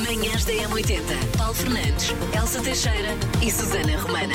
Manhãs da M80. Paulo Fernandes, Elsa Teixeira e Susana Romana.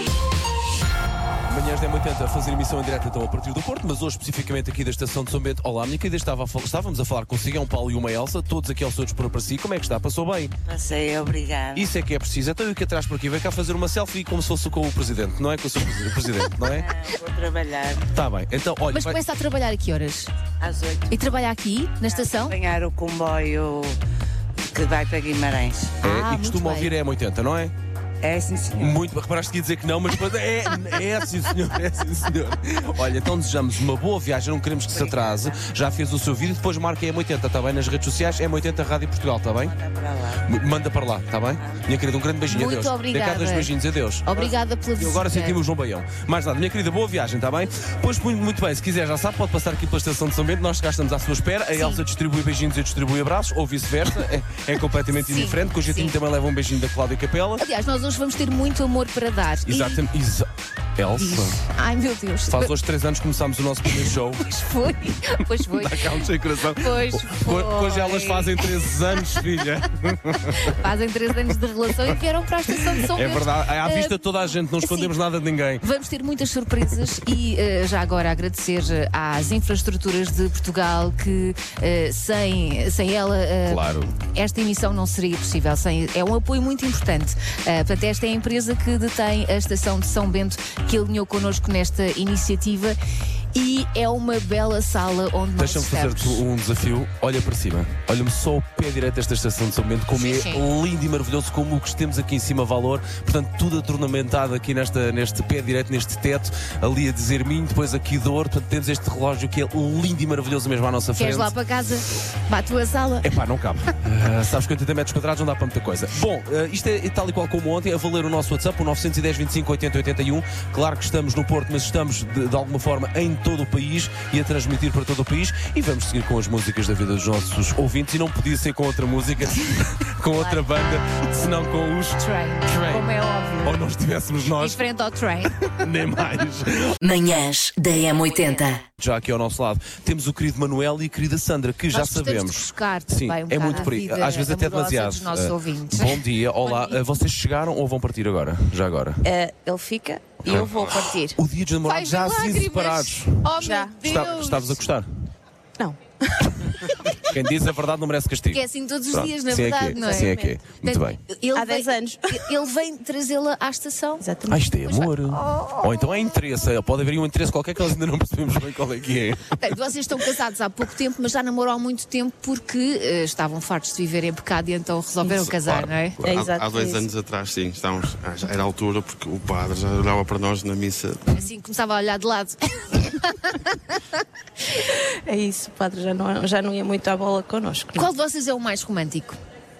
Manhãs da M80 a fazer emissão em direto então a partir do Porto, mas hoje especificamente aqui da estação de São Bento. Olá, minha querida, estávamos a falar consigo, é um Paulo e uma Elsa, todos aqui ao seu dispor para si. Como é que está? Passou bem? Passei, obrigada. Isso é que é preciso. Então eu que atrás por aqui, vem cá fazer uma selfie como se fosse com o Presidente, não é? Com o seu Presidente, não é? Vou trabalhar Está bem, então olha... Mas começa a trabalhar a que horas? às 8. E trabalha aqui, na estação? Apanhar o comboio que vai para Guimarães. e muito costuma bem. ouvir a M80, não é? É sim, senhor. Muito, reparaste que ia dizer que não, mas depois sim senhor, sim senhor. Olha, então desejamos uma boa viagem, não queremos que se atrase. Já fez o seu vídeo, depois marca M80, está bem? Nas redes sociais, M80 Rádio Portugal, está bem? Manda para lá. Manda para lá, está bem? Minha querida, um grande beijinho, Muito adeus. obrigada. Dê cá 2 beijinhos, adeus. Obrigada pela E visita. agora sentimos o João Baião. Mais nada, minha querida, boa viagem, está bem? Pois muito bem, se quiser já sabe, pode passar aqui pela estação de São Bento, nós cá estamos à sua espera. A Elsa distribui beijinhos e eu distribui abraços, ou vice-versa, é completamente Sim, indiferente, que o jeitinho sim. também leva um beijinho da Cláudia Capela. Aliás, nós hoje vamos ter muito amor para dar. Exatamente. Elsa, Ai, meu Deus. faz hoje 3 anos que começámos o nosso primeiro show. Pois foi. Dá cá um sem coração. Pois foi. Hoje elas fazem 13 anos, filha. Fazem 3 anos de relação e vieram para a estação de São É Bento. verdade, à vista de toda a gente, não escondemos nada de ninguém. Vamos ter muitas surpresas e já agora agradecer às infraestruturas de Portugal que sem ela Claro. esta emissão não seria possível. É um apoio muito importante. Portanto, esta é a empresa que detém a estação de São Bento que alinhou connosco nesta iniciativa e é uma bela sala onde nós Deixa-me estamos. fazer-te um desafio. Olha para cima. Olha-me só o pé direito desta estação de São Bento, como Sim, é sim. lindo e maravilhoso, como o que temos aqui em cima valor. Portanto, tudo atornamentado aqui neste pé direito, neste teto, ali a dizer Minho, depois aqui Dor. Portanto, temos este relógio que é lindo e maravilhoso mesmo à nossa frente. Queres lá para casa? Para a tua sala? Epá, não cabe. Sabes que 80 metros quadrados não dá para muita coisa. Bom, isto é tal e qual como ontem, a valer o nosso WhatsApp, o 910 25 80 81. Claro que estamos no Porto, mas estamos de alguma forma em todo o país e a transmitir para todo o país. E vamos seguir com as músicas da vida dos nossos ouvintes. E não podia ser com outra música, com outra banda, senão com os Train. Como é óbvio. Ou não estivéssemos nós, Diferente ao train. nem mais. Manhãs da M80. Já aqui ao nosso lado temos o querido Manuel e a querida Sandra, que já Nós gostamos sabemos. de buscar Sim, também é bocado muito a por aí. vida Às vezes até amorosa demasiado. dos nossos ouvintes. Bom dia, olá. Bom dia. Vocês chegaram ou vão partir agora? Já agora? Ele fica e eu vou partir. O dia dos namorados já assim separados. Oh, Já. meu Deus. Estavas a gostar? Não. Quem diz a verdade não merece castigo. Que é assim todos os Pronto, dias, na sim verdade, é que é. não é? Sim é que é. Muito bem. Ele Há 10 anos. Ele vem trazê-la à estação. Exatamente. Isto é amor. Ou então é interesse. Pode haver um interesse qualquer que nós ainda não percebemos bem qual é que é. Portanto, vocês estão casados há pouco tempo, mas já namoram há muito tempo porque estavam fartos de viver em pecado e então resolveram casar, não é? É exato, Há 2 isso. anos atrás, sim, estávamos, já era a altura porque o padre já olhava para nós na missa. Assim começava a olhar de lado. É isso, o padre já não ia muito à bola connosco. Qual de vocês é o mais romântico?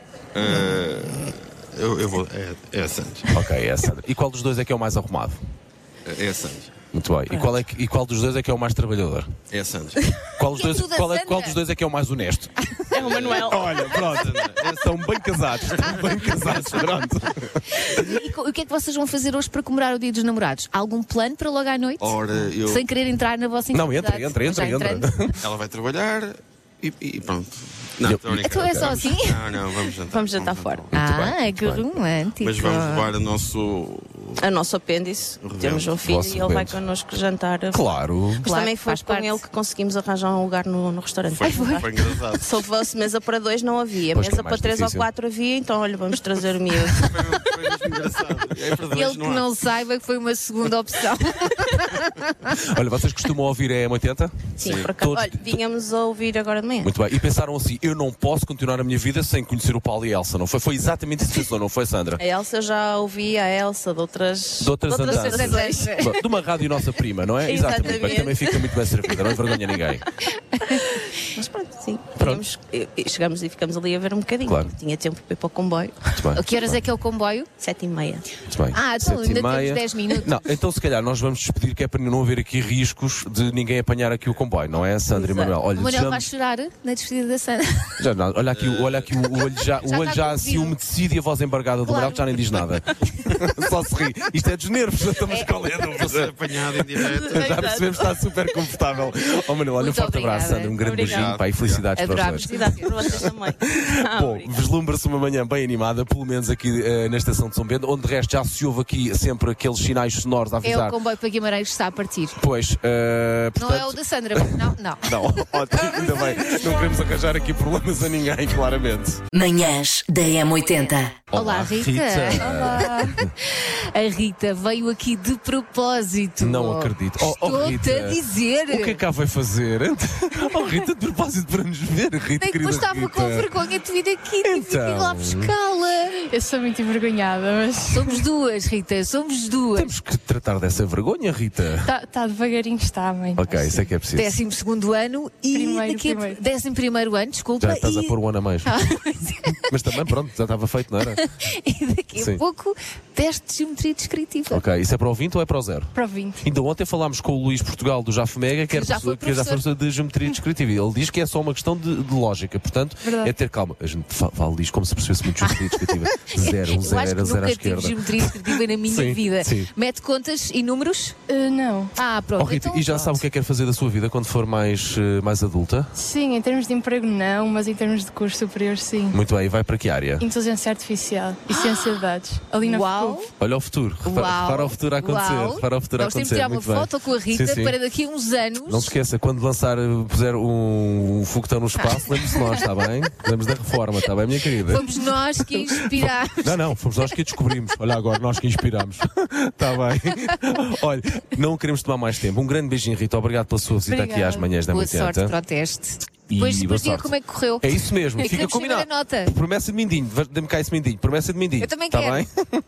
Eu vou. É a Santos. Ok, é a Sandra. E qual dos dois é que é o mais arrumado? É a Santos. Muito bem. E qual dos dois é que é o mais trabalhador? É a Santos. Qual dos, Que é dois, tudo a qual, Sandra? qual dos dois é que é o mais honesto? É o Manuel. Olha, pronto. Estão bem casados. Estão bem casados. Pronto. E o que é que vocês vão fazer hoje para comemorar o Dia dos Namorados? Algum plano para logo à noite? Ora, eu. Sem querer entrar na vossa Não, intimidade? entra. Já entrando? Ela vai trabalhar e pronto. Não, estou a brincar. Então é só assim? Não, vamos jantar. Vamos jantar fora. Ah, que romântico. Mas vamos levar o nosso. A nosso apêndice. Temos um filho Vosso e ele vai apêndice. connosco jantar. Claro. Mas Claro, também foi faz com parte. ele que conseguimos arranjar um lugar no restaurante. Foi engraçado. Se fosse mesa para 2 não havia. Pois que é Mesa mais para 3 ou difícil. 4 havia, então olha, vamos trazer o miúdo. Foi mesmo engraçado. É para dois, Ele que há. não saiba que foi uma segunda opção. Olha, vocês costumam ouvir a M80? Sim, por acaso. Todos- Olha, vínhamos a ouvir agora de manhã. Muito bem. E pensaram assim, eu não posso continuar a minha vida sem conhecer o Paulo e a Elsa, não foi? Foi exatamente isso que pensou, não foi, Sandra? A Elsa eu já ouvi a Elsa de outras andanças. estações. De uma rádio nossa prima, não é? Exatamente. Bem, também fica muito bem servida, não envergonha ninguém. Mas pronto, sim. Pronto. Chegamos e ficamos ali a ver um bocadinho. Claro. Tinha tempo para ir para o comboio. Muito bem. A que horas é que é o comboio? 7h30. Muito bem. Ah, então 7h30. ainda temos 10 minutos. Não, então se calhar nós vamos despedir, que é para não haver aqui riscos de ninguém apanhar aqui o comboio, não é, Sandra e Exato. Manuel? Olha, O Manuel vai desejamos- chorar na despedida da Sandra. Já não, olha aqui o olho já, o olho está já com assim frio. umedecido e a voz embargada do Claro. Manuel que já nem diz nada. Só se ri. Isto é dos nervos, estamos com Vou ser apanhado em direto. Já percebemos que está super confortável. Oh, Manila, olha, um Muito forte abraço, obrigada. Sandra. Um grande Obrigada. beijinho, pá, e felicidades para os Adorámos. dois. Felicidades para vocês também. Bom, Obrigada. vislumbra-se uma manhã bem animada, pelo menos aqui na estação de São Bento, onde de resto já se ouve aqui sempre aqueles sinais sonoros a É avisar. o comboio para Guimarães que está a partir. Pois, Não é o da Sandra, não. Não, ótimo, ainda bem. Não queremos arranjar aqui problemas a ninguém, claramente. Manhãs da M80. Olá, Rita. Olá. A Rita veio aqui de propósito. Não acredito. Estou-te Rita, a dizer. o que é que cá vai fazer? Oh, Rita, de propósito para nos ver, Rita, Nem que querida depois estava Rita. com vergonha de vir aqui, tive que ir lá Então. buscá-la. Eu sou muito envergonhada, mas Somos duas, Rita, somos duas. Temos que tratar dessa vergonha, Rita. tá devagarinho, está, mãe. Ok, isso é que é preciso. 12º ano e Primeiro, daqui a primeiro. 11º ano, desculpa. Já estás a e... pôr o ano a mais. Mas também, pronto, já estava feito, não era? e daqui Sim. a pouco, teste de geometria descritiva. Ok, isso é para o 20 ou é para o 0? Para o 20. Ainda ontem falámos com o Luís Portugal do Jafomega, que já foi já foi professor de geometria descritiva. Ele diz que é só uma questão de lógica, portanto, Verdade. é ter calma. A gente fala disto como se percebesse muito geometria descritiva. Zero, um Eu acho zero, que zero à nunca tive esquerda. geometria descritiva na minha Sim, vida. sim. Mete contas e números? Não. Ah, pronto. Oh, Rita, então, e já pronto. sabe o que é que quer fazer da sua vida quando for mais adulta? Sim, em termos de emprego não, mas em termos de curso superior sim. Muito bem, e vai para que área? Inteligência Artificial e Ciência de Dados. Ali na Uau. FUP. Olha o futuro. Para o futuro a acontecer. Uau. Para o futuro a Nós temos de acontecer. tirar uma Muito bem. foto com a Rita Sim, sim. para daqui a uns anos. Não se esqueça, quando lançar, puser um foguetão no espaço, lembre-se de nós, está bem? Lembre-se da reforma, está bem, minha querida? Fomos nós que inspirámos. Não, fomos nós que a descobrimos. Olha agora, nós que inspiramos. Está bem. Olha, não queremos tomar mais tempo. Um grande beijinho, Rita. Obrigado pela sua visita aqui às manhãs da Boa sorte 80. para o teste. E Depois boa diga sorte. como é que correu. É isso mesmo, E fica queremos saber combinado. a nota. Promessa de mindinho, dê-me cá esse mindinho. Promessa de mindinho. Eu também Está quero. bem?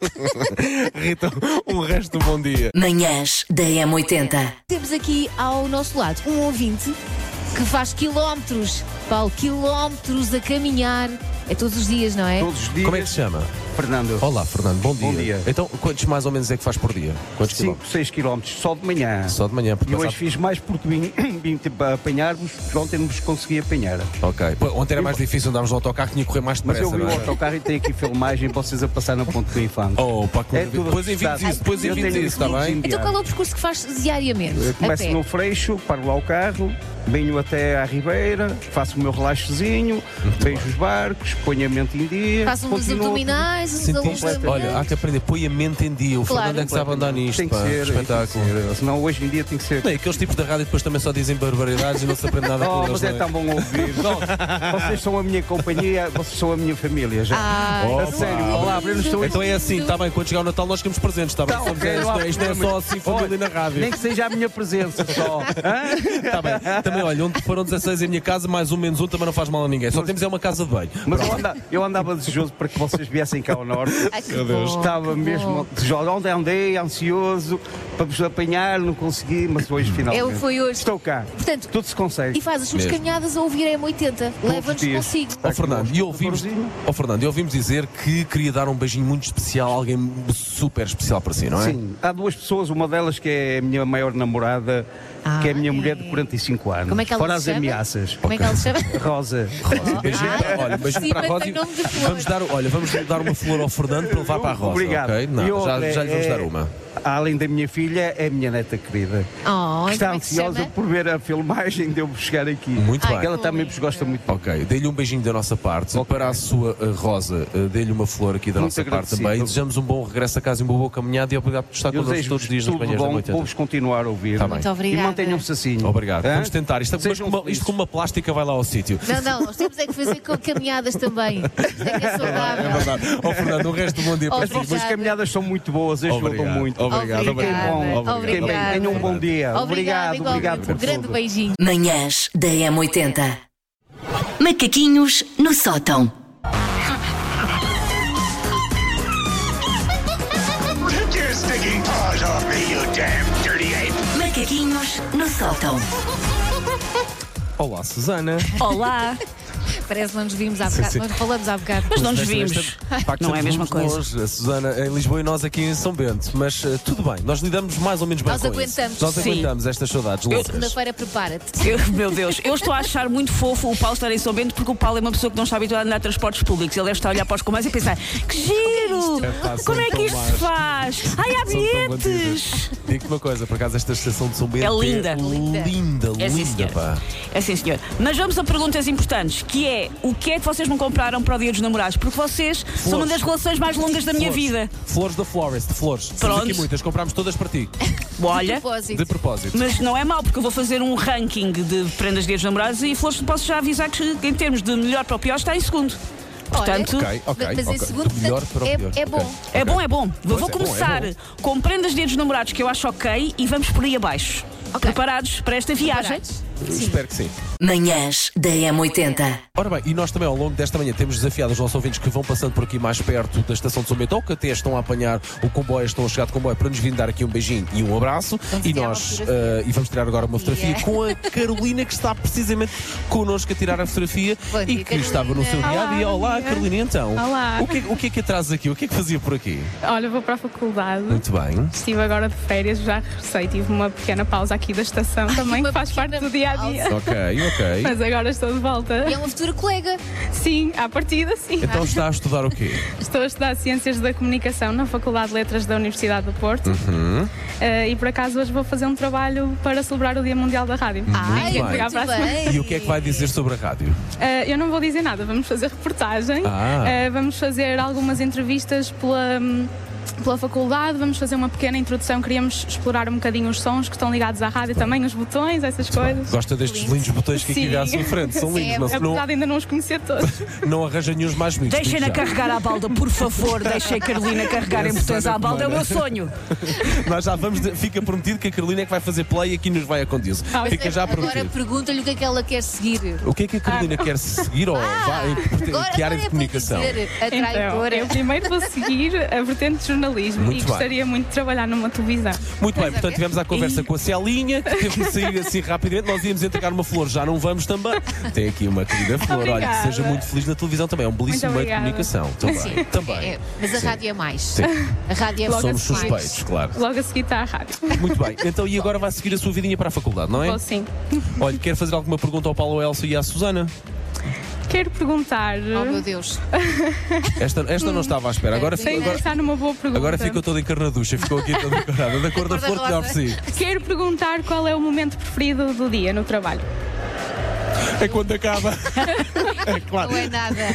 Rita, um resto de bom dia. Manhãs da M80. Temos aqui ao nosso lado um ouvinte que faz quilómetros, Paulo, quilómetros a caminhar. É todos os dias, não é? Todos os dias. Como é que se chama? Fernando. Olá, Fernando, bom dia. Bom dia. Então, quantos mais ou menos é que faz por dia? Quantos 5, quilómetros? 6 quilómetros só de manhã. Só de manhã, porque E hoje passava- fiz mais porque vim tipo, a apanhar-vos, porque ontem não vos consegui apanhar. Ok. Pô, ontem era mais difícil andarmos no autocarro, tinha que correr mais Mas depressa, eu vi não o era? autocarro e tenho aqui filmagem vocês a passar na ponte do Infante. Oh, pá, É tudo depois enviamos registrado. isso, depois Eu enviamos tenho isso, está tudo bem? Então qual é o percurso que faz diariamente? Eu A começo pé? no Freixo, paro lá o carro, venho até à Ribeira, faço o meu relaxozinho, vejo os barcos, ponho a mente em dia. Faz uns continuo- abdominais, uns Sentiste? alongamentos. Olha, há que aprender, põe a mente em dia. O Claro. Fernando é que sabe andar nisto, Tem que pá. ser, Espetáculo. tem que ser. Senão hoje em dia tem que ser. Não, e aqueles tipos da rádio depois também só dizem barbaridades e não se aprende nada com Oh, eles. mas é não tão bom ouvir. Vocês são a minha companhia, vocês são a minha família já. Ah, Oh, A sério, olá, eu não estou Então é assim, está bem, quando chegar o Natal nós queremos presentes, está bem? Tá, Somos- ok, não há isto não é problema. só assim, família Olha, na rádio. Nem que seja a minha presença só. Hã? Está bem. Também, olha, onde foram 16 em minha casa, mais um menos um, também não faz mal a ninguém. Só temos é uma casa de banho. Mas eu andava desejoso para que vocês viessem cá ao norte. ai, que bom, Estava que mesmo bom. desejoso. Onde andei, ansioso, para vos apanhar, não consegui, mas hoje finalmente. Foi hoje. Estou cá. Portanto, Tudo se consegue. e faz as suas Mesmo. caminhadas a ouvir a M80. Leva-nos dias. consigo. Ó Fernando, e ouvimos, Florzinho. e ouvimos dizer que queria dar um beijinho muito especial a alguém super especial para si, não é? Sim, há duas pessoas, uma delas que é a minha maior namorada, que é a minha mulher de 45 anos. Como é que ela Fora se as chama? ameaças. Como é que ela se chama? Rosa. Beijinho, olha, beijinho Sim, para a mas Rosa. tem nome de flor. Vamos dar uma flor ao Fernando para levar para a Rosa. Obrigado. Ok? Não, E outra já lhe vamos é- dar uma. Além da minha filha, é a minha neta querida. Oh, Que está como é que se ansiosa chama? por ver a filmagem de eu chegar aqui. Muito Ai, bem. Ela que também lindo. vos gosta muito. Ok, dê-lhe um beijinho da nossa parte. Ok. Para a sua Rosa, dê-lhe uma flor aqui da Muito nossa parte agradecido. também. Desejamos um bom regresso a casa e uma boa caminhada e obrigado por estar Eu connosco desejo todos os dias nas tudo manhãs da bom, 80. vou-vos continuar a ouvir. Tá bem. Muito E obrigada. mantenham-se assim. Obrigado. Hã? Vamos tentar. Isto, Sejam isto felizes. com uma plástica vai lá ao sítio. Não, nós temos é que fazer com caminhadas também. Isto é que é saudável. É verdade. Ó Fernando, um resto de bom dia para As ti. vossas Obrigada. caminhadas são muito boas, ajudam Obrigado. muito. Obrigado. Obrigada. Obrigado. Obrigada. Tenham um bom dia. Obrigada, Obrigado igualmente. por Um grande tudo. beijinho. Manhãs da M80. Macaquinhos no sótão. Take your stinking paws off me, you damn dirty ape! Macaquinhos no sótão. Olá, Susana. Olá! Parece que não nos vimos há bocado. Nós falamos há bocado. Mas não nos vimos. Não é a mesma coisa. Longe, a Susana em Lisboa e nós aqui em São Bento. Mas tudo bem, nós lidamos mais ou menos bem com aguentamos. isso. Nós aguentamos estas saudades loucas. Segunda-feira, prepara-te. Meu Deus, eu estou a achar muito fofo o Paulo estar em São Bento, porque o Paulo é uma pessoa que não está habituada a andar a transportes públicos. Ele deve estar a olhar para os comboios e pensar: que giro! Como é que isto se faz? Ai, há bilhetes! Digo-te uma coisa, por acaso esta estação de São Bento é linda. Linda, pá. É sim, senhor. Mas vamos a perguntas importantes, que é: o que é que vocês me compraram para o Dia dos Namorados? Porque vocês são uma das relações mais longas da minha vida. Flores da Florist, flores. Temos aqui muitas, comprámos todas para ti. Olha, de propósito. Mas não é mau, porque eu vou fazer um ranking de prendas de Dia dos Namorados e flores, posso já avisar que em termos de melhor para o pior está em segundo. Portanto, mas em segundo, melhor para o pior. É bom. É bom. Vou começar com prendas de Dia dos Namorados que eu acho ok e vamos por aí abaixo. Preparados para esta viagem? Espero que sim. Manhãs da M80. Ora bem, e nós também ao longo desta manhã temos desafiado os nossos ouvintes que vão passando por aqui mais perto da estação de São Bento ou que até estão a apanhar o comboio, estão a chegar de comboio para nos vir dar aqui um beijinho e um abraço. E nós vamos tirar agora uma fotografia com a Carolina, que está precisamente connosco a tirar a fotografia e que estava no seu dia-a-dia. Olá, Carolina, então. Olá. O que é que a traz aqui? O que é que fazia por aqui? Olha, vou para a faculdade. Muito bem. Estive agora de férias, já regressei. Tive uma pequena pausa aqui da estação também, que faz parte do dia-a-dia. Ok. Mas agora estou de volta. E é uma futura colega. Sim, à partida, sim. Então está a estudar o quê? Estou a estudar Ciências da Comunicação na Faculdade de Letras da Universidade do Porto. E por acaso hoje vou fazer um trabalho para celebrar o Dia Mundial da Rádio. Muito bem. E o que é que vai dizer sobre a rádio? Eu não vou dizer nada, vamos fazer reportagem. Vamos fazer algumas entrevistas pela faculdade, vamos fazer uma pequena introdução, queríamos explorar um bocadinho os sons que estão ligados à rádio também, os botões, essas coisas. Gosta destes lindos botões que aqui à sua frente, são lindos. Apesar de ainda não os conhecer todos. Não arranja nenhum mais bonitos. Deixem-na carregar à balda, por favor, deixem a Carolina carregar em botões à balda, é o meu sonho. Nós já vamos, fica prometido que a Carolina é que vai fazer play e aqui nos vai a conduzir. Fica já prometido. Agora pergunta-lhe o que é que ela quer seguir. O que é que a Carolina quer seguir ou vai em que área de comunicação? Então, eu primeiro vou seguir a vertente de jornalismo e gostaria muito de trabalhar numa televisão. Muito bem, portanto tivemos a conversa com a Celinha, que teve de sair assim rapidamente. Nós íamos entregar uma flor, já não vamos também. Tem aqui uma querida flor, obrigada. Olha, que seja muito feliz na televisão também. É um belíssimo meio de comunicação. Também. Mas a rádio é mais. A rádio é mais. Somos suspeitos, claro. Logo a seguir está a rádio. Muito bem, então e agora vai seguir a sua vidinha para a faculdade, não é? Vou sim. Olha, quer fazer alguma pergunta ao Paulo, ao Elsa e à Susana? Quero perguntar. Oh meu Deus. Esta não estava à espera. Agora está numa boa pergunta. Agora ficou toda encarnaducha, ficou aqui toda encarnada, da cor da flor que lhe ofereci. Quero perguntar qual é o momento preferido do dia no trabalho. É quando acaba. É claro. Não é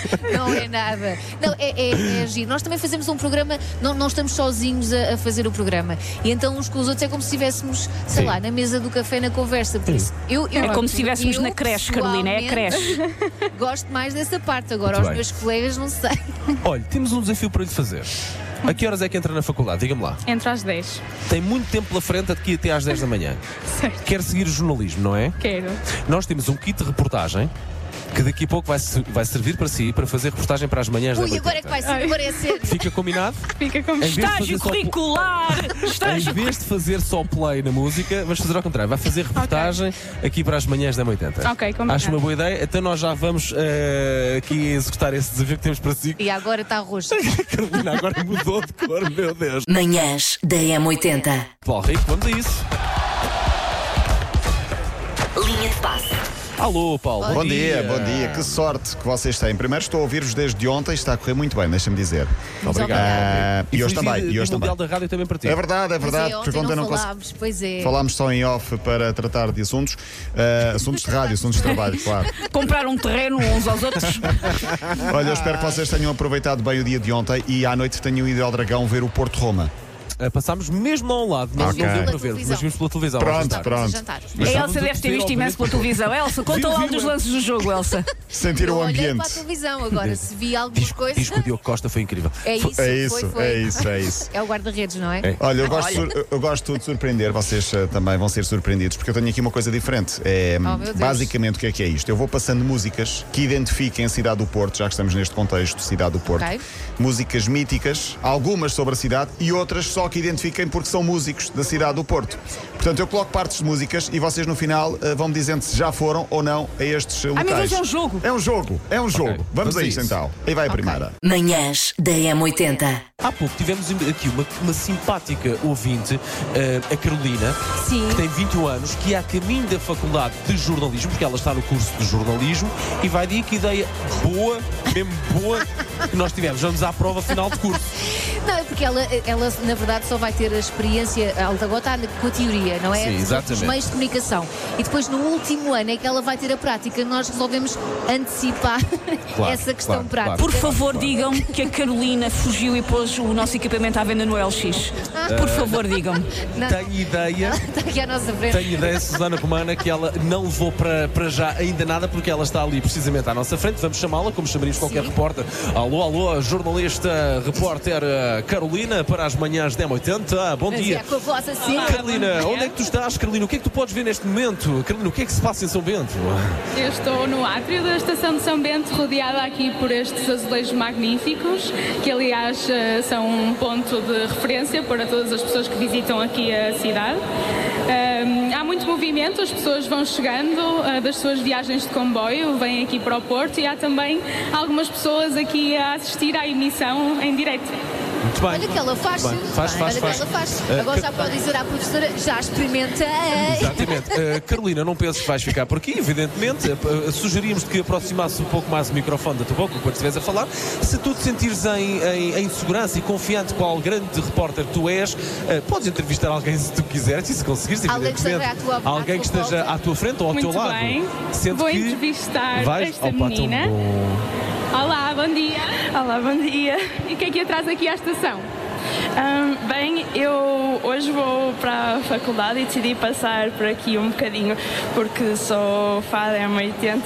nada. Não, é giro. Nós também fazemos um programa, não estamos sozinhos a fazer o programa. E então uns com os outros é como se estivéssemos, sei lá, na mesa do café, na conversa. Por isso, é como se estivéssemos na creche, Carolina, é a creche. Gosto mais dessa parte. Agora, os meus colegas, não sei. Olha, temos um desafio para lhe fazer. A que horas é que entra na faculdade? Diga-me lá. Entra às 10. Tem muito tempo pela frente daqui até às 10 da manhã. Certo. Quer seguir o jornalismo, não é? Quero. Nós temos um kit de reportagem que daqui a pouco vai servir para si, para fazer reportagem para as manhãs da Ui, agora é que vai ser, agora é cedo. Fica combinado? Fica combinado. Estágio curricular! Em vez de fazer só play na música, vamos fazer ao contrário. Vai fazer reportagem aqui para as manhãs da 80. Ok, combinado. Acho uma boa ideia. Então nós já vamos aqui executar esse desafio que temos para si. E agora está roxo. Carolina agora mudou de cor, meu Deus. Manhãs da M80. Paulo Rico, vamos a isso. Linha de passe. Alô, Paulo. Bom dia. Que sorte que vocês têm. Primeiro estou a ouvir-vos desde ontem, está a correr muito bem, deixa-me dizer. Obrigado. E hoje também. E hoje Mundial da Rádio também para ti. É verdade. Porque ontem não falámos, pois é. Falámos só em off para tratar de assuntos de rádio, assuntos de trabalho, claro. Comprar um terreno uns aos outros. Olha, eu espero que vocês tenham aproveitado bem o dia de ontem e à noite tenham ido ao Dragão ver o Porto Roma. Passámos mesmo ao lado, mas não deu para ver, mas vimos pela televisão. Pronto. A Elsa deve ter visto imenso pela televisão. Elsa, conta lá um dos lances do jogo, Elsa. Sentir o ambiente. Olhei para a televisão agora, se vi algumas coisas. Diz que o Diogo Costa foi incrível. É isso. É o guarda-redes, não é? Olha, eu gosto de surpreender, vocês também vão ser surpreendidos, porque eu tenho aqui uma coisa diferente. Basicamente, o que é isto? Eu vou passando músicas que identifiquem a cidade do Porto, já que estamos neste contexto, cidade do Porto. Músicas míticas, algumas sobre a cidade e outras só que identifiquem porque são músicos da cidade do Porto. Portanto, eu coloco partes de músicas e vocês no final vão-me dizendo se já foram ou não a estes locais. Meu Deus, é um jogo. É um jogo, é um jogo. Vamos a isto então. Aí vai a primeira. Manhãs da M80. Há pouco tivemos aqui uma simpática ouvinte, a Carolina, Sim. que tem 21 anos, que é a caminho da Faculdade de Jornalismo, porque ela está no curso de jornalismo, e vai dizer que ideia boa, mesmo boa, que nós tivemos. Vamos à prova final de curso. Não, é porque ela, na verdade, só vai ter a experiência, ela agora está com a teoria, não é? Sim, exatamente. Os meios de comunicação. E depois, no último ano, é que ela vai ter a prática. Nós resolvemos antecipar essa questão prática. Por favor, digam que a Carolina fugiu e pôs o nosso equipamento à venda no LX. Por favor, digam-me. Tenho ideia. Está aqui à nossa frente. Tenho ideia, Susana Romana, que ela não levou para já ainda nada, porque ela está ali precisamente à nossa frente. Vamos chamá-la, como chamaríamos qualquer repórter. Alô, alô, jornalista, repórter Carolina, para as manhãs da M80. Bom dia. Com a voz assim. Carolina, onde é que tu estás, Carolina? O que é que tu podes ver neste momento? Carolina, o que é que se passa em São Bento? Eu estou no átrio da estação de São Bento, rodeada aqui por estes azulejos magníficos, que aliás são um ponto de referência para todas as pessoas que visitam aqui a cidade. Há muito movimento, as pessoas vão chegando das suas viagens de comboio, vêm aqui para o Porto, e há também algumas pessoas aqui a assistir à emissão em direto. Muito bem. Olha que ela faz. Olha que ela faz. Agora já pode dizer à professora, já experimentei. Exatamente. Carolina, não penses que vais ficar por aqui, evidentemente. Sugerimos-te que aproximasse um pouco mais o microfone da tua boca quando estiveres a falar. Se tu te sentires em segurança e confiante qual grande repórter tu és, podes entrevistar alguém se tu quiseres e se conseguires, alguém que esteja à tua frente ou ao teu lado. Muito bem. Vou entrevistar esta Opa, menina. Olá, bom dia. Olá, bom dia. E o que é que a traz aqui à estação? Bem, eu hoje vou para a faculdade e decidi passar por aqui um bocadinho porque sou fã da M80.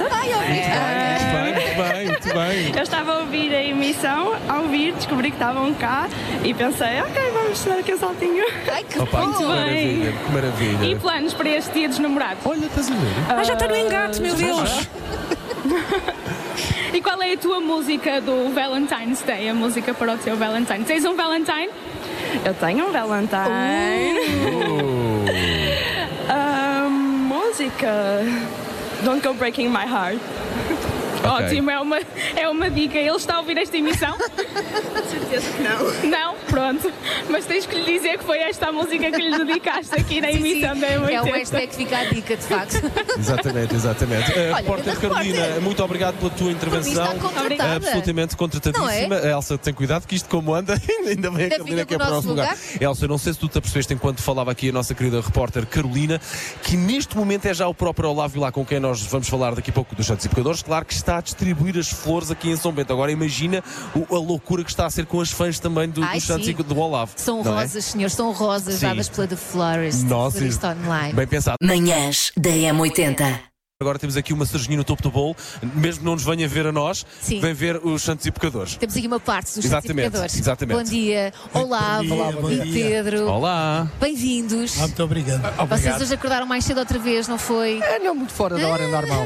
Muito bem. Eu estava a ouvir a emissão, descobri que estavam cá e pensei, ok, vamos dar aqui um saltinho. Ai, que Muito bem. Que maravilha. E planos para este dia dos namorados? Olha, estás a ver? Já está no engate, meu Deus. E qual é a tua música do Valentine's Day? A música para o teu Valentine? Tens um Valentine? Eu tenho um Valentine. Música Don't Go Breaking My Heart. Okay. Ótimo, é uma dica. Ele está a ouvir esta emissão? Certeza que não. Não? Pronto. Mas tens que lhe dizer que foi esta a música que lhe dedicaste aqui na emissão da M80. É o hashtag que fica a dica, de facto. Exatamente. Repórter Carolina, muito obrigado pela tua intervenção. Absolutamente contratadíssima. É? Elsa, tem cuidado que isto como anda, ainda bem a Carolina que é para o nosso lugar. Elsa, não sei se tu te apercebeste enquanto falava aqui a nossa querida repórter Carolina, que neste momento é já o próprio Olávio lá com quem nós vamos falar daqui a pouco dos Santos e Pecadores. Claro que está a distribuir as flores aqui em São Bento. Agora imagina a loucura que está a ser com as fãs também dos Santos e do Olavo. São rosas, senhores, são rosas dadas pela The Florist. Florist Online. Bem pensado. Manhãs da M80. Agora temos aqui uma cerejinha no topo do bolo, mesmo que não nos venha ver a nós, vem ver os Santos e Pecadores. Temos aqui uma parte dos Santos e Pecadores. Exatamente. Bom dia, Olavo e Pedro. Olá. Bem-vindos. Muito obrigado. Vocês hoje acordaram mais cedo outra vez, não foi? Não, muito fora da hora normal.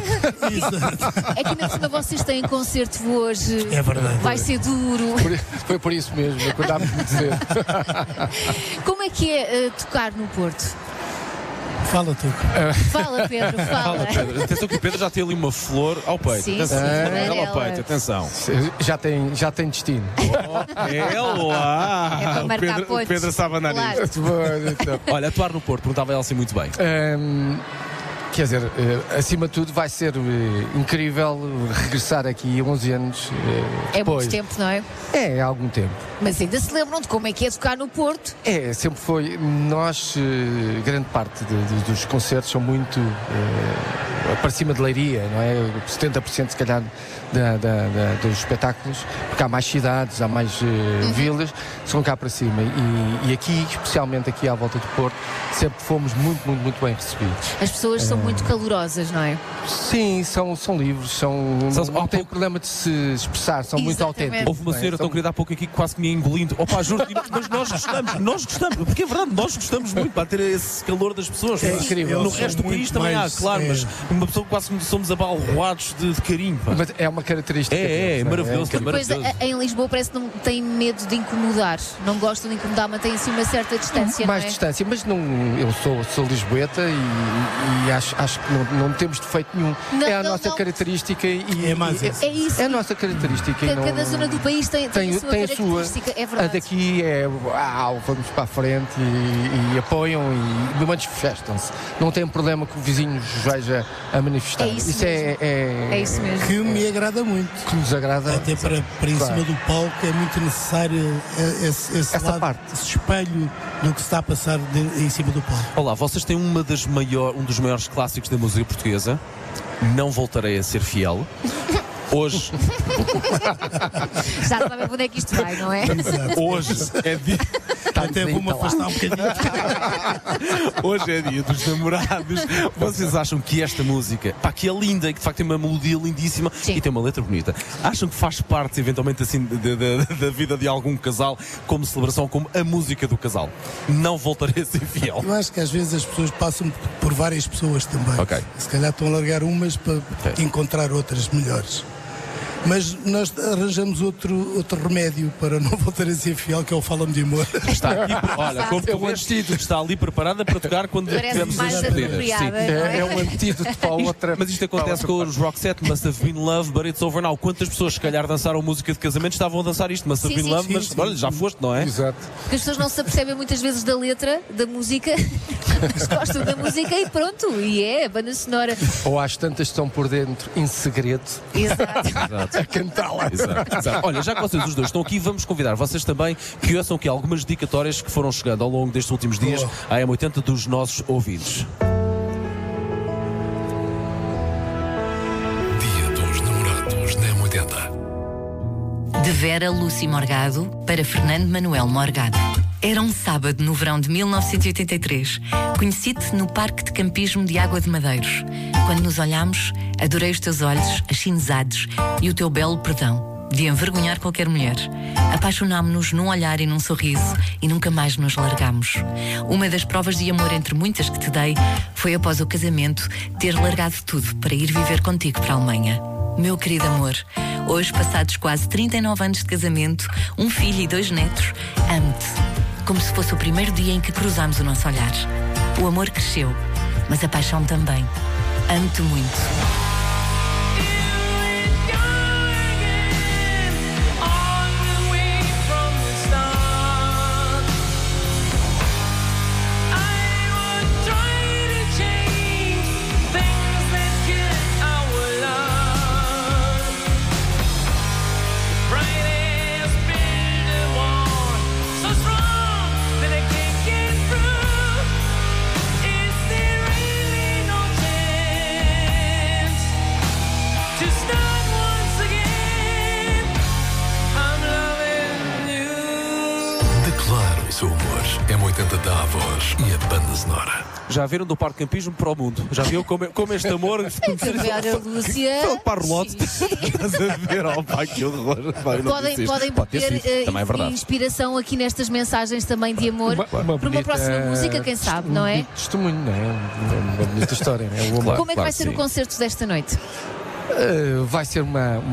É que na cima vocês têm concerto hoje. É verdade. Vai ser duro. Foi por isso mesmo, acordámos muito cedo. Como é que é tocar no Porto? Fala tu. Fala, Pedro, fala. Pedro. Atenção que o Pedro já tem ali uma flor ao peito. Sim, atenção. sim, Ao peito, atenção. Já tem destino. É lá. É para marcar o Pedro sabe andar nisto. Olha, atuar no Porto, perguntava a Elsa muito bem. Quer dizer, acima de tudo vai ser incrível regressar aqui 11 anos É depois. muito tempo, não é? É algum tempo. Mas ainda se lembram de como é que é tocar no Porto? É, sempre foi. Nós, grande parte dos concertos são muito para cima de Leiria, não é? 70% se calhar dos espetáculos, porque há mais cidades, há mais vilas, são cá para cima. E aqui, especialmente aqui à volta do Porto, sempre fomos muito bem recebidos. As pessoas são muito calorosas, não é? Sim, são livres, não têm problema de se expressar, são muito autênticos. Houve uma senhora tão querida há pouco aqui que quase que me ia engolindo. Opa, juro, mas nós gostamos, porque é verdade, nós gostamos muito para ter esse calor das pessoas. É incrível. No resto do país também há, claro, mas uma pessoa que quase somos abalroados de carinho. Pá. Mas é uma característica. É maravilhoso. Depois, em Lisboa parece que não tem medo de incomodar. Não gostam de incomodar, mas tem assim uma certa distância. Mais não é? distância, mas não, eu sou lisboeta e acho que não temos defeito nenhum. Não, é a nossa característica e é isso. É a nossa característica. Cada zona do país tem a sua característica. É verdade. A daqui é uau, vamos para a frente e apoiam e manifestam-se. Não tem problema que o vizinho veja a manifestar. É isso mesmo. É isso mesmo. Que me agrada muito. Que nos agrada. Até para em cima do palco é muito necessário essa lado, parte. Esse espelho do que se está a passar em cima do palco. Olá, vocês têm um dos maiores clássicos da música portuguesa. Não voltarei a ser fiel. Hoje. Já sabem onde é que isto vai, não é? Exato. Hoje é dia. Até vou-me afastar um bocadinho. Hoje é dia dos namorados. Vocês acham que esta música, pá, que é linda, que de facto tem uma melodia lindíssima e tem uma letra bonita, acham que faz parte, eventualmente, assim, da vida de algum casal, como celebração, como a música do casal? Não voltarei a ser fiel. Eu acho que às vezes as pessoas passam por várias pessoas também. Okay. Se calhar estão a largar umas para encontrar outras melhores. Mas nós arranjamos outro remédio para não voltar a ser fiel, que é o Fala-me de Amor. Está aqui, olha, como tu vês, está ali preparada para tocar quando tivermos as despedidas. É um antídoto para a outra. Mas isto acontece com os Roxette, Must Have Been Love, But It's Over Now. Quantas pessoas, se calhar, dançaram música de casamento estavam a dançar isto, Must Have Been Love, mas olha, já foste, não é? Exato. Porque as pessoas não se apercebem muitas vezes da letra, da música, gostam da música e pronto, e é a banda sonora. Ou às tantas estão por dentro em segredo. Exato. A cantá-la. Exato. Olha, já que vocês os dois estão aqui, vamos convidar vocês também que ouçam aqui algumas dedicatórias que foram chegando ao longo destes últimos dias à M80 dos nossos ouvintes. Dia dos Namorados na M80. De Vera Lúcia Morgado para Fernando Manuel Morgado. Era um sábado no verão de 1983. Conheci-te no Parque de Campismo de Água de Madeiros. Quando nos olhámos, adorei os teus olhos achinesados e o teu belo perdão, de envergonhar qualquer mulher. Apaixonámo-nos num olhar e num sorriso e nunca mais nos largámos. Uma das provas de amor entre muitas que te dei foi após o casamento ter largado tudo para ir viver contigo para a Alemanha. Meu querido amor, hoje, passados quase 39 anos de casamento, um filho e 2 netos, amo-te. Como se fosse o primeiro dia em que cruzámos o nosso olhar. O amor cresceu, mas a paixão também. Amo-te muito. Declara o seu amor. M80 dá a voz e a banda sonora. Já viram do Parque Campismo para o mundo? Já viram como este amor? Vera Lúcia. Parlote. Estás a ver? Oh, pá, que horror. Podem ter inspiração aqui nestas mensagens também de amor para uma próxima música, quem sabe, não é? Testemunho, não é? Uma bonita história, não é? Como é que vai ser o concerto desta noite? Vai ser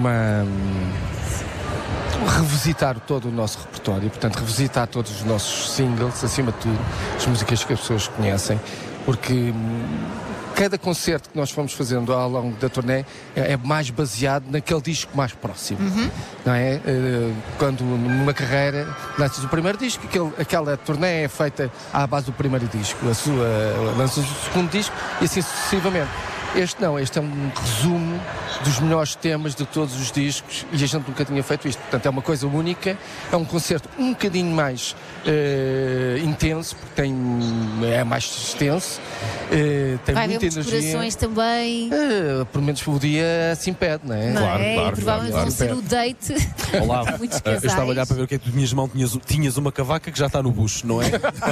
revisitar todo o nosso repertório, portanto, revisitar todos os nossos singles, acima de tudo, as músicas que as pessoas conhecem, porque cada concerto que nós fomos fazendo ao longo da turnê é mais baseado naquele disco mais próximo, não é? Quando numa carreira lanças o primeiro disco, aquela turnê é feita à base do primeiro disco, lanças o segundo disco e assim sucessivamente. Este não, este é um resumo dos melhores temas de todos os discos e a gente nunca tinha feito isto. Portanto, é uma coisa única, é um concerto um bocadinho mais intenso, porque é mais extenso, tem vai muita energia. Corações também. Pelo menos o dia assim pede, não é? Não claro. Provavelmente vão ser o date. Olá, muitos eu estava a olhar para ver o que é que tu tinhas mão, tinhas uma cavaca que já está no bucho, não é?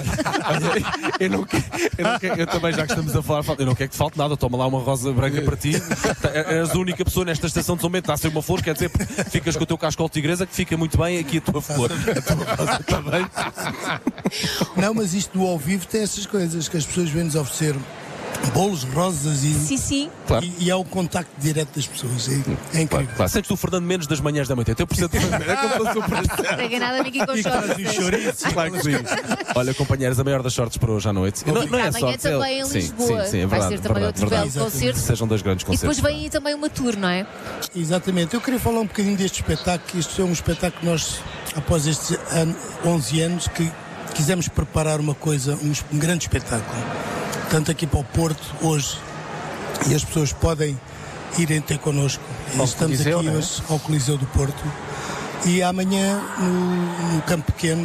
Eu também, já que estamos a falar, eu não quero que te falte nada, toma lá uma rosa branca para ti. És a única pessoa nesta estação de São Bento, está a ser uma flor, quer dizer, ficas com o teu cascol tigresa que fica muito bem aqui a tua flor. A tua rosa também. Não, mas isto do ao vivo tem essas coisas que as pessoas vêm-nos oferecer bolos, rosas e. Sim. Claro. E há o contacto direto das pessoas. É incrível. Claro. Sentes-te o Fernando Mendes das manhãs da noite. Eu percebo é como se fosse o Não tem nada aqui com chouriços. Claro que sim. Olha, companheiros, a maior das sortes para hoje à noite. Não é amanhã sorte. também em Lisboa. Sim, é vai verdade, ser também outro belo concerto. Sejam dois grandes E concertos. depois vem aí também uma tour, não é? Exatamente. Eu queria falar um bocadinho deste espetáculo. Este é um espetáculo que nós, após estes 11 anos, que quisemos preparar uma coisa, um grande espetáculo. Tanto aqui para o Porto, hoje, e as pessoas podem irem ter connosco. Estamos Coliseu, aqui hoje ao Coliseu do Porto. E amanhã no Campo Pequeno.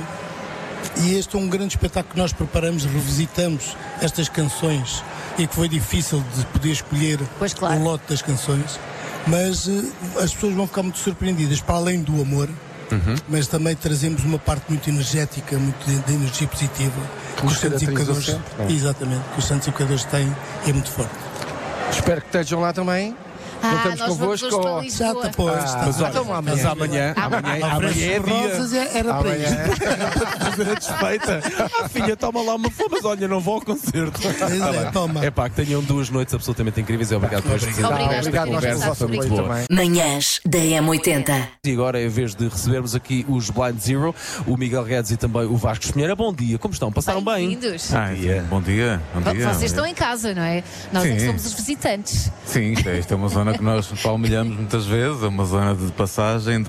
E este é um grande espetáculo que nós preparamos, revisitamos estas canções e que foi difícil de poder escolher o lote das canções, mas as pessoas vão ficar muito surpreendidas, para além do amor, mas também trazemos uma parte muito energética, muito de energia positiva que os Santos Evocadores, exatamente, que os Santos Evocadores têm, e é muito forte. Espero que estejam lá também. Contamos nós convosco. vamos Já está posto. Mas amanhã é dia. Era para isso. Fazer a desfeita. Filha, toma lá uma flor, mas olha, não vou ao concerto. Toma. É pá, que tenham 2 noites absolutamente incríveis e obrigado por esta conversa. Foi muito boa. Manhãs da M80. E agora é a vez de recebermos aqui os Blind Zero, o Miguel Guedes e também o Vasco Espinheira. Bom dia, como estão? Passaram bem? Bem-vindos. Bom dia. Vocês estão em casa, não é? Nós é que somos os visitantes. Sim, isto é uma zona que nós palmilhamos muitas vezes, é uma zona de passagem,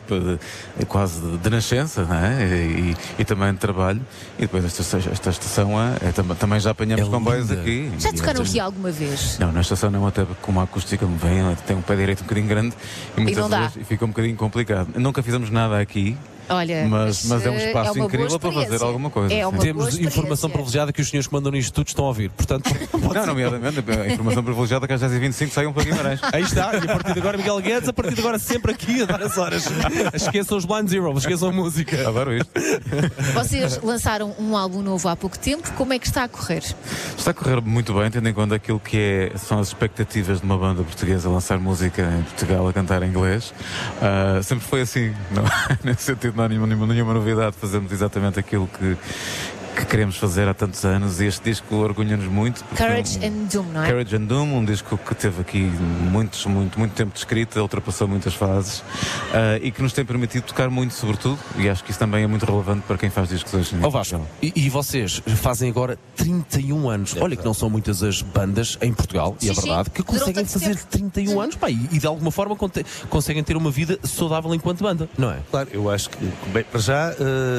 quase de nascença, não é? E também de trabalho. E depois esta estação também já apanhamos comboios aqui. Já tocaram aqui alguma vez? Não, na estação não, até com uma acústica me vem, tem um pé direito um bocadinho grande e muitas vezes fica um bocadinho complicado. Nunca fizemos nada aqui. Olha, mas é um espaço incrível para fazer alguma coisa. Temos informação privilegiada que os senhores que mandam no Instituto estão a ouvir. Portanto, nomeadamente, a informação privilegiada que às 10h25 saiam para Guimarães. Aí está, e a partir de agora, Miguel Guedes, a partir de agora sempre aqui a dar as horas. Esqueçam os Blind Zero, esqueçam a música. Adoro isto. Vocês lançaram um álbum novo há pouco tempo, como é que está a correr? Está a correr muito bem, tendo em conta aquilo que são as expectativas de uma banda portuguesa a lançar música em Portugal, a cantar em inglês. Sempre foi assim, não, nesse sentido. Não há nenhuma novidade, fazemos exatamente aquilo que queremos fazer há tantos anos, e este disco orgulha-nos muito. Courage and Doom, não é? Courage and Doom, um disco que teve aqui muito tempo de escrita, ultrapassou muitas fases e que nos tem permitido tocar muito, sobretudo, e acho que isso também é muito relevante para quem faz discos hoje. Vasco, e vocês fazem agora 31 anos. Olha que não são muitas as bandas em Portugal, e é verdade, que conseguem fazer 31 anos, pá, e de alguma forma conseguem ter uma vida saudável enquanto banda, não é? Claro, eu acho que, bem, para já,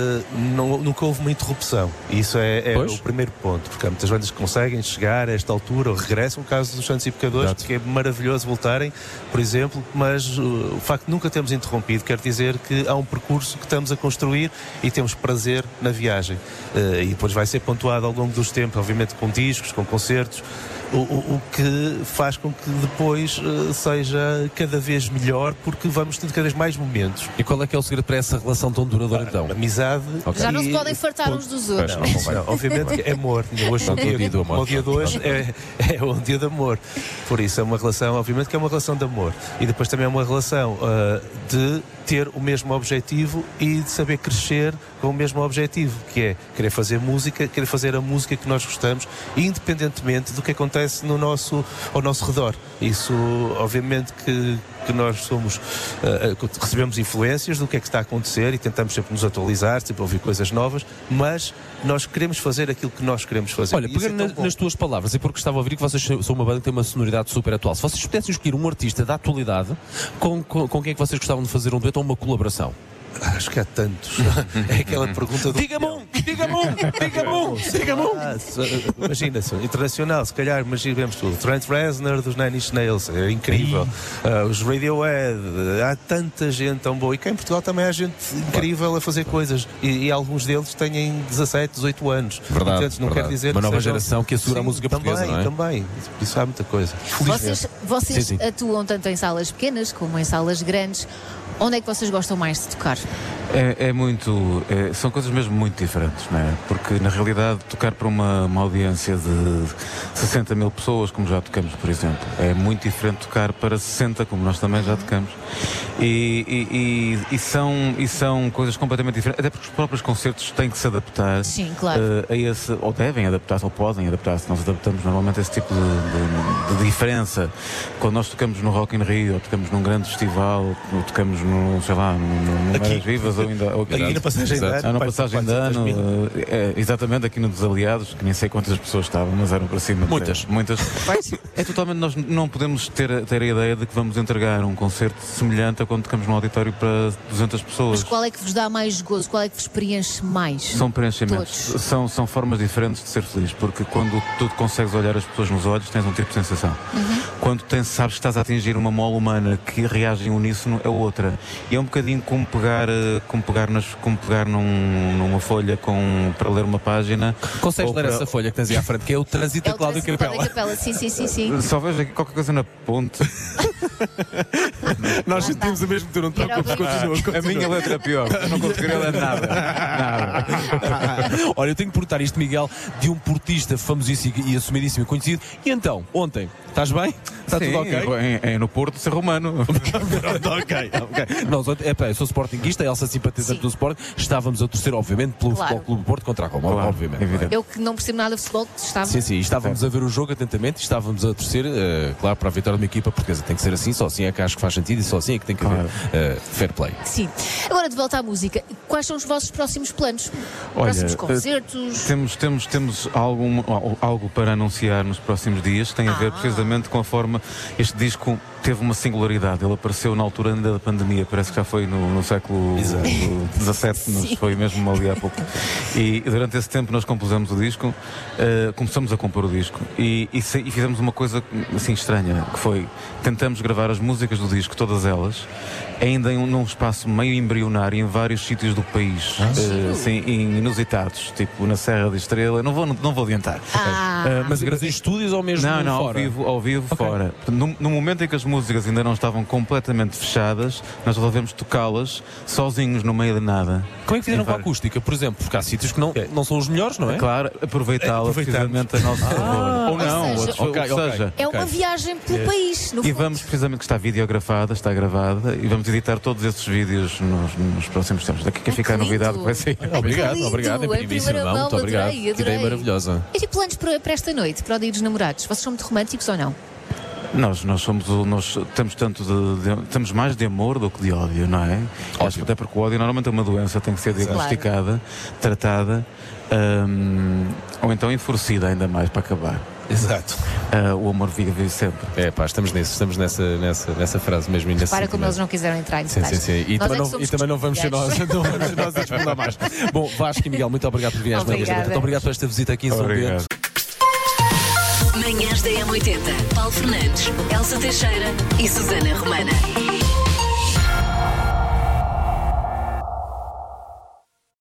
nunca houve uma interrupção. Isso é o primeiro ponto, porque há muitas bandas que conseguem chegar a esta altura ou regressam. O caso dos Santos Evocadores, que é maravilhoso voltarem, por exemplo, mas o facto de nunca termos interrompido quer dizer que há um percurso que estamos a construir e temos prazer na viagem. E depois vai ser pontuado ao longo dos tempos, obviamente com discos, com concertos, o que faz com que depois seja cada vez melhor, porque vamos ter cada vez mais momentos. E qual é que é o segredo para essa relação tão duradoura, então? Amizade. Okay. Já não se podem fartar uns dos outros. Não, obviamente que é amor. Hoje o dia de hoje é um dia de amor. Por isso é uma relação, obviamente que é uma relação de amor. E depois também é uma relação de ter o mesmo objetivo e de saber crescer com o mesmo objetivo, que é querer fazer música, querer fazer a música que nós gostamos, independentemente do que acontece ao nosso redor. Isso, obviamente que nós somos, recebemos influências do que é que está a acontecer e tentamos sempre nos atualizar, sempre ouvir coisas novas, mas nós queremos fazer aquilo que nós queremos fazer. Olha, pegando nas tuas palavras, e porque estava a ouvir que vocês são uma banda que tem uma sonoridade super atual, se vocês pudessem escolher um artista da atualidade, com quem é que vocês gostavam de fazer um dueto ou uma colaboração? Acho que há tantos. É aquela pergunta do... Diga-me um! Imagina, internacional, se calhar, imaginemos tudo. Trent Reznor dos Nine Inch Nails, é incrível. Os Radiohead, há tanta gente tão boa. E cá em Portugal também há gente incrível a fazer coisas. E alguns deles têm 17, 18 anos. Verdade, portanto, não quer dizer uma nova geração que assegura a música portuguesa, não é? Também. Por isso há muita coisa. Vocês sim. atuam tanto em salas pequenas como em salas grandes. Onde é que vocês gostam mais de tocar? São coisas mesmo muito diferentes, não é? Porque na realidade tocar para uma audiência de 60 mil pessoas, como já tocamos, por exemplo, é muito diferente tocar para 60, como nós também já tocamos. E são coisas completamente diferentes, até porque os próprios concertos têm que se adaptar. Sim, claro. A esse, ou devem adaptar-se, ou podem adaptar-se. Nós adaptamos normalmente esse tipo de diferença. Quando nós tocamos no Rock in Rio, ou tocamos num grande festival, ou tocamos no Meras Vivas, ou aqui na passagem de ano. Na passagem de ano, exatamente aqui no dos Aliados, que nem sei quantas pessoas estavam, mas eram para cima. Muitas. É totalmente, nós não podemos ter a ideia de que vamos entregar um concerto semelhante a quando tocamos num auditório para 200 pessoas. Mas qual é que vos dá mais gozo? Qual é que vos preenche mais? São preenchimentos. São formas diferentes de ser feliz, porque quando tu consegues olhar as pessoas nos olhos, tens um tipo de sensação. Quando sabes que estás a atingir uma mola humana que reage em uníssono, é outra. E é um bocadinho como pegar numa folha para ler uma página. Consegues ler essa folha que tens aí à frente, que é o Trânsito da Cláudia Capela. Sim. Só vejo aqui qualquer coisa na ponte. Nós sentimos o mesmo que tu não tocas. A minha letra é pior, eu não conseguiria ler nada. Olha, eu tenho que perguntar isto, Miguel, de um portista famosíssimo e assumidíssimo e conhecido. E então, ontem, estás bem? Está tudo ok? É no Porto, ser romano. Ok. Eu sou sportinguista, a Elsa simpatizante do Sporting. Estávamos a torcer, obviamente, pelo Futebol Clube do Porto contra a Roma, obviamente. Eu que não percebo nada de futebol, estava. Sim, estávamos a ver o jogo atentamente e estávamos a torcer, claro, para a vitória de uma equipa portuguesa. Tem que ser assim, só assim é que acho que faz sentido e só assim é que tem que haver fair play. Sim. Agora, de volta à música, quais são os vossos próximos planos? Próximos concertos? Temos algo para anunciar nos próximos dias. Tem a ver precisamente com a forma. Este disco teve uma singularidade. Ele apareceu na altura ainda da pandemia. Parece que já foi no século XVII, mas foi mesmo ali há pouco. E durante esse tempo nós compusemos o disco, começamos a compor o disco e fizemos uma coisa assim estranha, que foi, tentamos gravar as músicas do disco, todas elas, ainda num espaço meio embrionário em vários sítios do país, inusitados, tipo na Serra da Estrela. Não vou adiantar. Mas em estúdios ou mesmo fora? Ao vivo fora. No momento em que as músicas ainda não estavam completamente fechadas, nós resolvemos tocá-las sozinhos no meio de nada. Como é que fizeram com a acústica, por exemplo? Porque há sítios que não são os melhores, não é? Claro, aproveitá-la precisamente a nosso favor. Ou não, ou seja. É uma viagem pelo país, no fundo. E vamos precisamente, que está videografada, está gravada, e vamos editar todos esses vídeos nos próximos tempos. Daqui que fica a novidade que vai sair. Obrigado, em primeiríssima mão, muito obrigado. Que ideia maravilhosa. E de planos para esta noite, para o Dia dos Namorados? Vocês são muito românticos ou não? Nós temos mais de amor do que de ódio, não é? Acho que até porque o ódio normalmente é uma doença, tem que ser diagnosticada, tratada, ou então enfurecida ainda mais para acabar. Exato. O amor vive sempre. Estamos nessa frase mesmo. Para como eles não quiseram entrar em detalhes. Sim. E também não vamos ser nós a explorar mais. Bom, Vasco e Miguel, muito obrigado por virem às manhãs. Muito obrigado por esta visita aqui em São Bento. Manhãs da M80. Paulo Fernandes, Elsa Teixeira e Susana Romana.